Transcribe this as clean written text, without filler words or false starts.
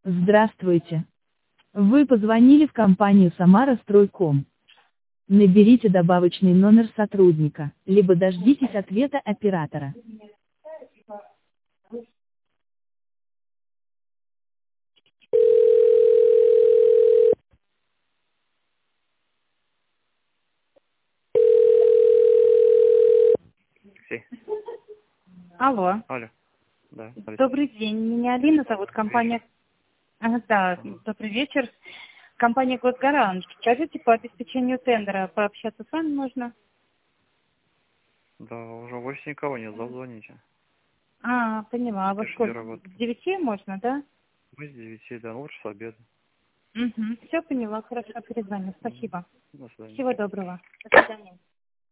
Здравствуйте. Вы позвонили в компанию «Самара-Стройком». Наберите добавочный номер сотрудника, либо дождитесь ответа оператора. Алексей. Алло. Алло. Да, Алексей. Добрый день. Меня Алина зовут. Компания... да, Ага. добрый вечер. Компания «Госгарант». Скажите, по обеспечению тендера пообщаться с вами можно? Да, уже больше никого нет, звоните. Поняла. А во Пишите сколько? работу. С 9 можно, да? Мы с 9 до лучше с обеда. Угу. Все поняла. Хорошо, перезвоню. Спасибо. До свидания. Всего доброго. До свидания.